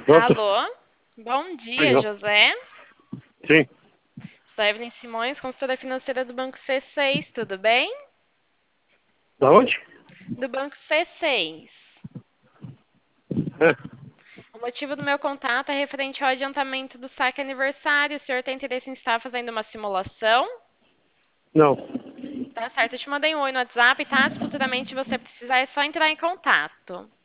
Pronto? Alô? Bom Oi, dia, José. Sim. Sou Evelyn Simões, consultora financeira do Banco C6, tudo bem? Da onde? Do Banco C6. É. O motivo do meu contato é referente ao adiantamento do saque aniversário. O senhor tem interesse em estar fazendo uma simulação? Não. Tá certo, eu te mandei um oi no WhatsApp, tá? Se futuramente você precisar, é só entrar em contato.